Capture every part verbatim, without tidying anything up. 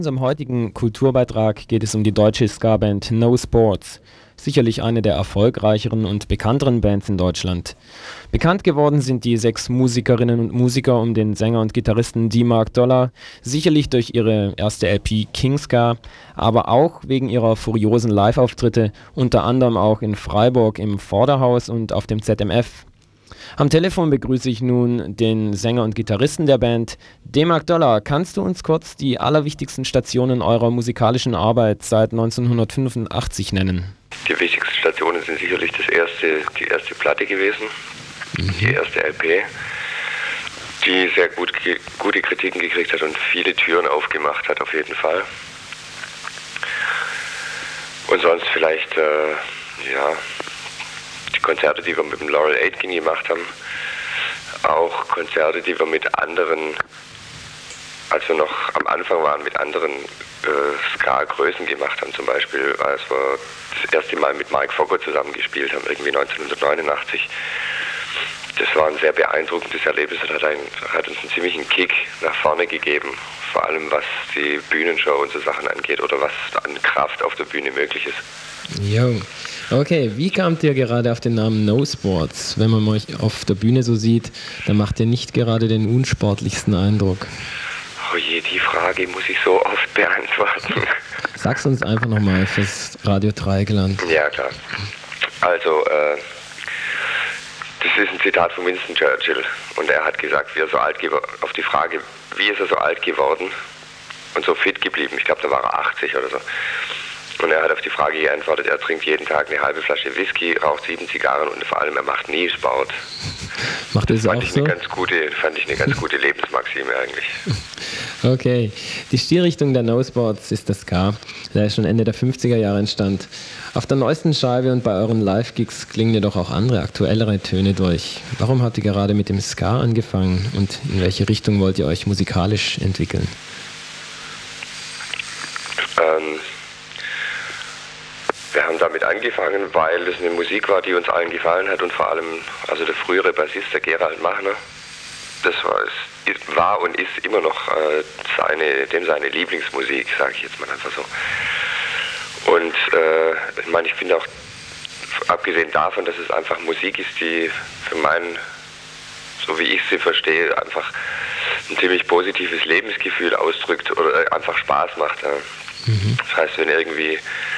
In unserem heutigen Kulturbeitrag geht es um die deutsche Ska-Band No Sports. Sicherlich eine der erfolgreicheren und bekannteren Bands in Deutschland. Bekannt geworden sind die sechs Musikerinnen und Musiker um den Sänger und Gitarristen D-Mark Dollar, sicherlich durch ihre erste L P King Ska, aber auch wegen ihrer furiosen Live-Auftritte, unter anderem auch in Freiburg im Vorderhaus und auf dem Z M F. Am Telefon begrüße ich nun den Sänger und Gitarristen der Band. D-Mark Dollar, kannst du uns kurz die allerwichtigsten Stationen eurer musikalischen Arbeit seit neunzehnhundertfünfundachtzig nennen? Die wichtigsten Stationen sind sicherlich das erste, die erste Platte gewesen, mhm. die erste L P, die sehr gut, gute Kritiken gekriegt hat und viele Türen aufgemacht hat auf jeden Fall. Und sonst vielleicht, äh, ja... die Konzerte, die wir mit dem Laurel Aitken gemacht haben, auch Konzerte, die wir mit anderen, als wir noch am Anfang waren, mit anderen äh, Ska-Größen gemacht haben, zum Beispiel, als wir das erste Mal mit Mike Foggo zusammengespielt haben, irgendwie neunzehnhundertneunundachtzig. Das war ein sehr beeindruckendes Erlebnis und hat, ein, hat uns einen ziemlichen Kick nach vorne gegeben, vor allem was die Bühnenshow und so Sachen angeht oder was an Kraft auf der Bühne möglich ist. Jo. Okay, wie kamt ihr gerade auf den Namen No Sports? Wenn man euch auf der Bühne so sieht, dann macht ihr nicht gerade den unsportlichsten Eindruck. Oh je, die Frage muss ich so oft beantworten. Sag's uns einfach nochmal fürs Radio Dreieckland. Ja, klar. Also, äh, das ist ein Zitat von Winston Churchill. Und er hat gesagt, wie er so alt geworden, auf die Frage, wie ist er so alt geworden und so fit geblieben? Ich glaube, da war er achtzig oder so. Und er hat auf die Frage geantwortet, er trinkt jeden Tag eine halbe Flasche Whisky, raucht sieben Zigarren und vor allem er macht nie Sport. Macht das, das auch ich so? Eine ganz gute, fand ich eine ganz gute Lebensmaxime eigentlich. Okay, die Stilrichtung der No Sports ist das Ska, der schon Ende der fünfziger Jahre entstand. Auf der neuesten Scheibe und bei euren Live-Gigs klingen ja doch auch andere, aktuellere Töne durch. Warum habt ihr gerade mit dem Ska angefangen und in welche Richtung wollt ihr euch musikalisch entwickeln? Ähm... Wir haben damit angefangen, weil es eine Musik war, die uns allen gefallen hat und vor allem, also der frühere Bassist, der Gerald Machner, das war, es war und ist immer noch äh, seine, dem seine Lieblingsmusik, sage ich jetzt mal einfach so. Und äh, ich meine, ich finde auch, abgesehen davon, dass es einfach Musik ist, die für meinen, so wie ich sie verstehe, einfach ein ziemlich positives Lebensgefühl ausdrückt oder einfach Spaß macht. Ja. Mhm. Das heißt, wenn irgendwie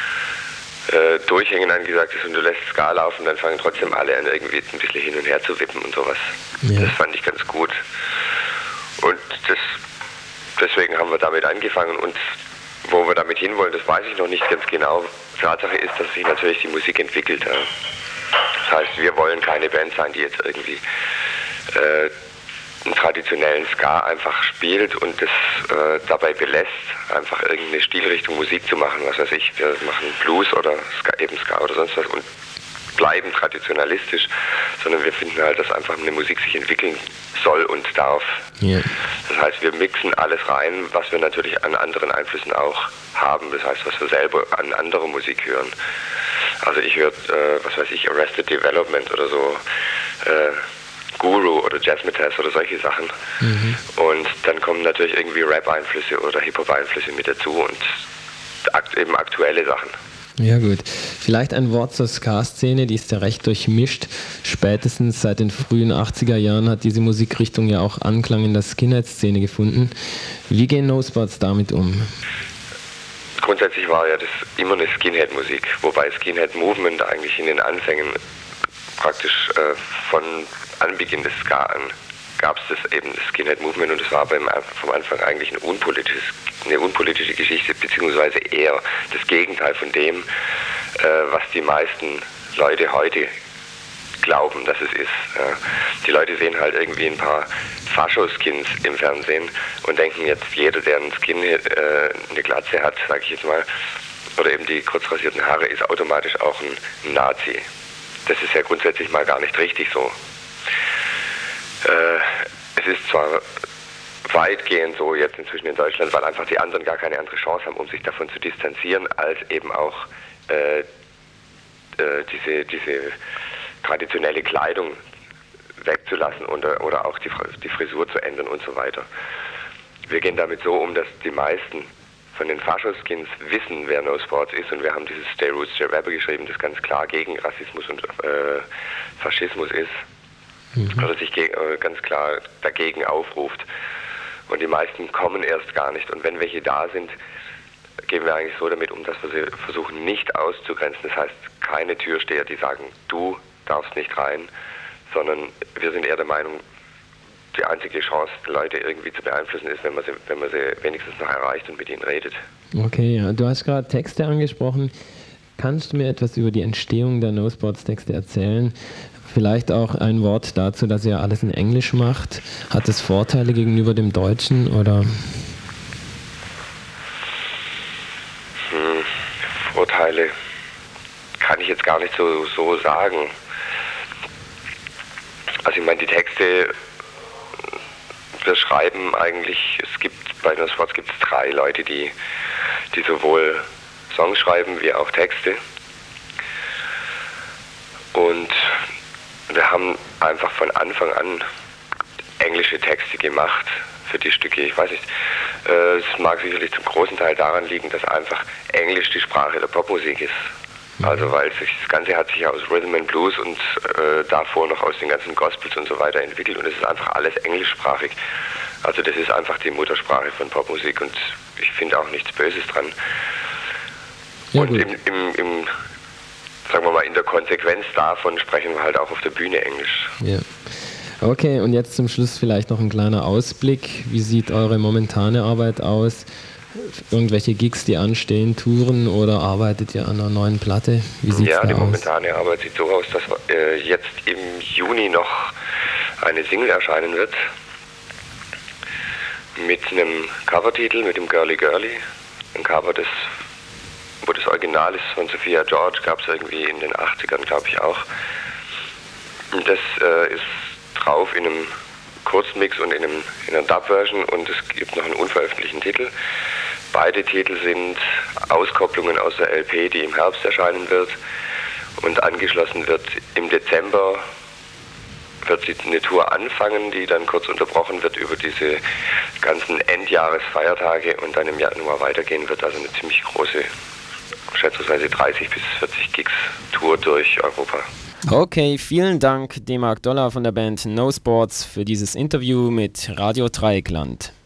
Äh, Durchhängen angesagt ist und du lässt Ska laufen, dann fangen trotzdem alle an, irgendwie ein bisschen hin und her zu wippen und sowas. Ja. Das fand ich ganz gut. Und das, deswegen haben wir damit angefangen und wo wir damit hinwollen, das weiß ich noch nicht ganz genau. Tatsache ist, dass sich natürlich die Musik entwickelt. Ja. Das heißt, wir wollen keine Band sein, die jetzt irgendwie äh, einen traditionellen Ska einfach spielt und das äh, dabei belässt, einfach irgendeine Stilrichtung Musik zu machen, was weiß ich, wir machen Blues oder Ska, eben Ska oder sonst was und bleiben traditionalistisch, sondern wir finden halt, dass einfach eine Musik sich entwickeln soll und darf. Yeah. Das heißt, wir mixen alles rein, was wir natürlich an anderen Einflüssen auch haben, das heißt, was wir selber an anderer Musik hören. Also ich höre, äh, was weiß ich, Arrested Development oder so, äh, Guru oder Jazzmetal oder solche Sachen. Mhm. Und dann kommen natürlich irgendwie Rap-Einflüsse oder Hip-Hop-Einflüsse mit dazu und akt- eben aktuelle Sachen. Ja gut, vielleicht ein Wort zur Ska-Szene, die ist ja recht durchmischt. Spätestens seit den frühen achtziger Jahren hat diese Musikrichtung ja auch Anklang in der Skinhead-Szene gefunden. Wie gehen No Sports damit um? Grundsätzlich war ja das immer eine Skinhead-Musik, wobei Skinhead-Movement eigentlich in den Anfängen praktisch äh, von Anbeginn des Ska an gab es das eben, das Skinhead-Movement und es war aber vom Anfang eigentlich ein unpolitisches, eine unpolitische Geschichte, beziehungsweise eher das Gegenteil von dem, äh, was die meisten Leute heute glauben, dass es ist. Ja. Die Leute sehen halt irgendwie ein paar Fascho-Skins im Fernsehen und denken jetzt, jeder, der einen Skin, äh, eine Glatze hat, sage ich jetzt mal, oder eben die kurzrasierten Haare, ist automatisch auch ein Nazi. Das ist ja grundsätzlich mal gar nicht richtig so. Äh, es ist zwar weitgehend so jetzt inzwischen in Deutschland, weil einfach die anderen gar keine andere Chance haben, um sich davon zu distanzieren, als eben auch äh, äh, diese, diese traditionelle Kleidung wegzulassen oder, oder auch die, die Frisur zu ändern und so weiter. Wir gehen damit so um, dass die meisten von den Faschoskins wissen, wer No Sports ist, und wir haben dieses Stay Roots, Stay Rebel geschrieben, das ganz klar gegen Rassismus und äh, Faschismus ist, mhm. oder sich ge- äh, ganz klar dagegen aufruft. Und die meisten kommen erst gar nicht, und wenn welche da sind, gehen wir eigentlich so damit um, dass wir sie versuchen nicht auszugrenzen. Das heißt, keine Türsteher, die sagen, du darfst nicht rein, sondern wir sind eher der Meinung, die einzige Chance, die Leute irgendwie zu beeinflussen, ist, wenn man sie, wenn man sie wenigstens noch erreicht und mit ihnen redet. Okay, ja. Du hast gerade Texte angesprochen. Kannst du mir etwas über die Entstehung der No Sports Texte erzählen? Vielleicht auch ein Wort dazu, dass ihr alles in Englisch macht. Hat es Vorteile gegenüber dem Deutschen, oder? Hm, Vorteile kann ich jetzt gar nicht so, so sagen. Also ich meine, die Texte, wir schreiben eigentlich, es gibt bei No Sports gibt es drei Leute, die, die sowohl Songs schreiben wie auch Texte. Und wir haben einfach von Anfang an englische Texte gemacht für die Stücke. Ich weiß nicht, äh, es mag sicherlich zum großen Teil daran liegen, dass einfach Englisch die Sprache der Popmusik ist. Also weil sich, das Ganze hat sich ja aus Rhythm and Blues und äh, davor noch aus den ganzen Gospels und so weiter entwickelt, und es ist einfach alles englischsprachig. Also das ist einfach die Muttersprache von Popmusik, und ich finde auch nichts Böses dran. Ja, und im, im, im, sagen wir mal, in der Konsequenz davon sprechen wir halt auch auf der Bühne Englisch. Ja. Okay, und jetzt zum Schluss vielleicht noch ein kleiner Ausblick. Wie sieht eure momentane Arbeit aus? Irgendwelche Gigs, die anstehen, Touren, oder arbeitet ihr an einer neuen Platte? Wie sieht's ja, da die aus? momentane Arbeit sieht so aus, dass äh, jetzt im Juni noch eine Single erscheinen wird mit einem Covertitel, mit dem Girly Girly. Ein Cover, das, wo das Original ist von Sophia George, gab es irgendwie in den achtzigern, glaube ich auch. Und das äh, ist drauf in einem Kurzmix und in, einem, in einer Dub-Version, und es gibt noch einen unveröffentlichten Titel. Beide Titel sind Auskopplungen aus der L P, die im Herbst erscheinen wird, und angeschlossen wird im Dezember wird sie eine Tour anfangen, die dann kurz unterbrochen wird über diese ganzen Endjahresfeiertage und dann im Januar weitergehen wird. Also eine ziemlich große, schätzungsweise dreißig bis vierzig Gigs Tour durch Europa. Okay, vielen Dank D-Mark Dollar von der Band No Sports für dieses Interview mit Radio Dreieckland.